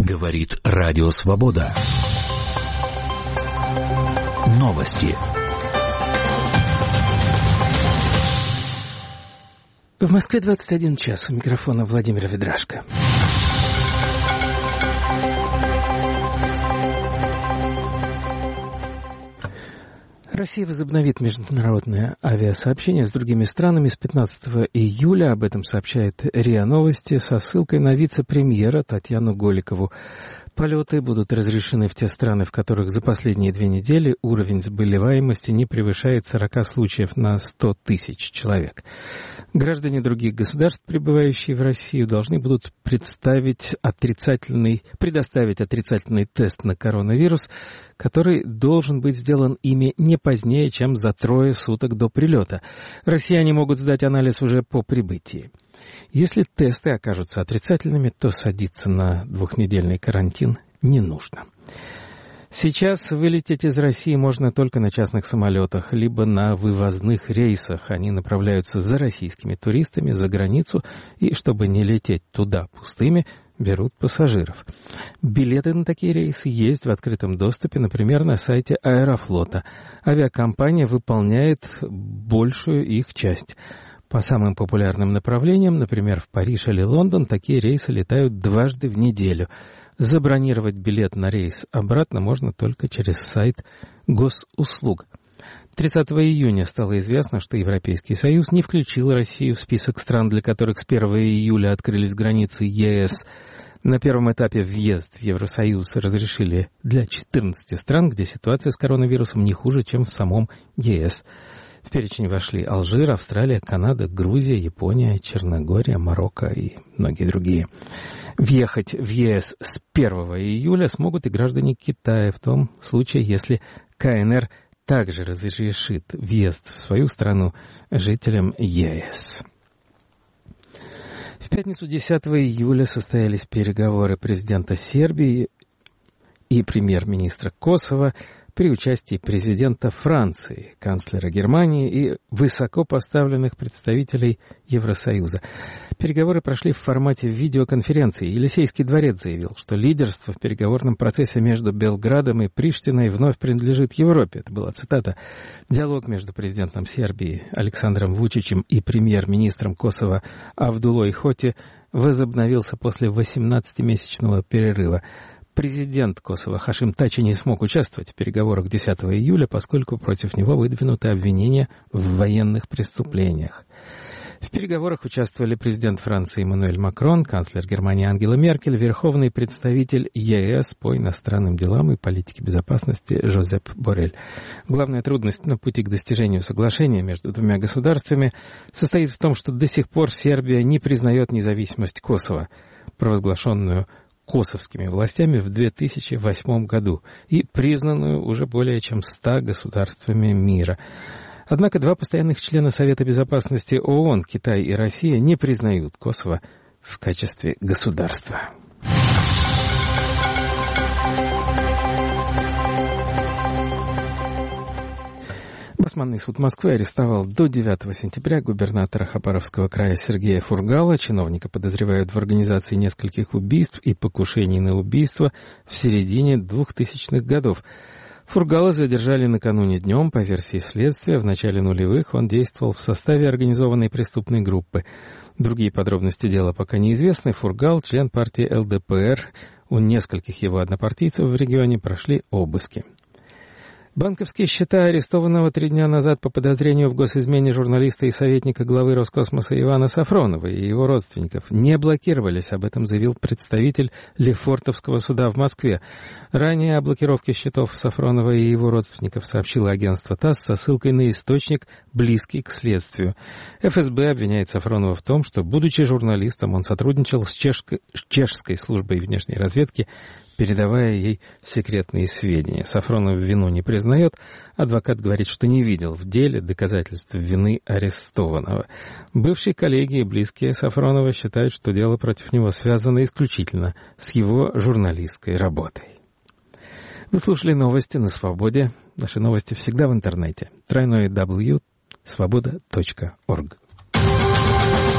Говорит Радио Свобода. Новости. В Москве 21 час. У микрофона Владимир Ведрашко. Россия возобновит международное авиасообщение с другими странами с 15 июля. Об этом сообщает РИА Новости со ссылкой на вице-премьера Татьяну Голикову. Полеты будут разрешены в те страны, в которых за последние 2 недели уровень заболеваемости не превышает 40 случаев на 100 тысяч человек. Граждане других государств, прибывающие в Россию, должны будут предоставить отрицательный тест на коронавирус, который должен быть сделан ими не позднее, чем за 3 суток до прилета. Россияне могут сдать анализ уже по прибытии. Если тесты окажутся отрицательными, то садиться на 2-недельный карантин не нужно. Сейчас вылететь из России можно только на частных самолетах, либо на вывозных рейсах. Они направляются за российскими туристами за границу, и чтобы не лететь туда пустыми, берут пассажиров. Билеты на такие рейсы есть в открытом доступе, например, на сайте Аэрофлота. Авиакомпания выполняет большую их часть. По самым популярным направлениям, например, в Париж или Лондон, такие рейсы летают 2 в неделю. Забронировать билет на рейс обратно можно только через сайт госуслуг. 30 июня стало известно, что Европейский Союз не включил Россию в список стран, для которых с 1 июля открылись границы ЕС. На первом этапе въезд в Евросоюз разрешили для 14 стран, где ситуация с коронавирусом не хуже, чем в самом ЕС. В перечень вошли Алжир, Австралия, Канада, Грузия, Япония, Черногория, Марокко и многие другие. Въехать в ЕС с 1 июля смогут и граждане Китая, в том случае, если КНР также разрешит въезд в свою страну жителям ЕС. В пятницу 10 июля состоялись переговоры президента Сербии и премьер-министра Косово при участии президента Франции, канцлера Германии и высокопоставленных представителей Евросоюза. Переговоры прошли в формате видеоконференции. Елисейский дворец заявил, что лидерство в переговорном процессе между Белградом и Приштиной вновь принадлежит Европе. Это была цитата. Диалог между президентом Сербии Александром Вучичем и премьер-министром Косово Авдулой Хоти возобновился после 18-месячного перерыва. Президент Косово Хашим Тачи не смог участвовать в переговорах 10 июля, поскольку против него выдвинуты обвинения в военных преступлениях. В переговорах участвовали президент Франции Эммануэль Макрон, канцлер Германии Ангела Меркель, верховный представитель ЕС по иностранным делам и политике безопасности Жозеп Боррель. Главная трудность на пути к достижению соглашения между двумя государствами состоит в том, что до сих пор Сербия не признает независимость Косово, провозглашенную косовскими властями в 2008 году и признанную уже более чем 100 государствами мира. Однако 2 постоянных члена Совета Безопасности ООН, Китай и Россия, не признают Косово в качестве государства. Басманный суд Москвы арестовал до 9 сентября губернатора Хабаровского края Сергея Фургала. Чиновника подозревают в организации нескольких убийств и покушений на убийство в середине 2000-х годов. Фургала задержали накануне днем. По версии следствия, в начале нулевых он действовал в составе организованной преступной группы. Другие подробности дела пока неизвестны. Фургал — член партии ЛДПР. У нескольких его однопартийцев в регионе прошли обыски. Банковские счета арестованного 3 дня назад по подозрению в госизмене журналиста и советника главы Роскосмоса Ивана Сафронова и его родственников не блокировались. Об этом заявил представитель Лефортовского суда в Москве. Ранее о блокировке счетов Сафронова и его родственников сообщило агентство ТАСС со ссылкой на источник, близкий к следствию. ФСБ обвиняет Сафронова в том, что, будучи журналистом, он сотрудничал с чешской службой внешней разведки, передавая ей секретные сведения. Сафронов вину не признает. Адвокат говорит, что не видел в деле доказательств вины арестованного. Бывшие коллеги и близкие Сафронова считают, что дело против него связано исключительно с его журналистской работой. Вы слушали новости на Свободе. Наши новости всегда в интернете. www.svoboda.org